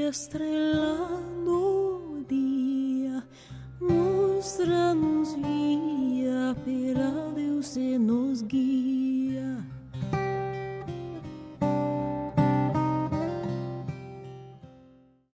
estrelando o dia, mostra-nos via, para Deus se nos guia.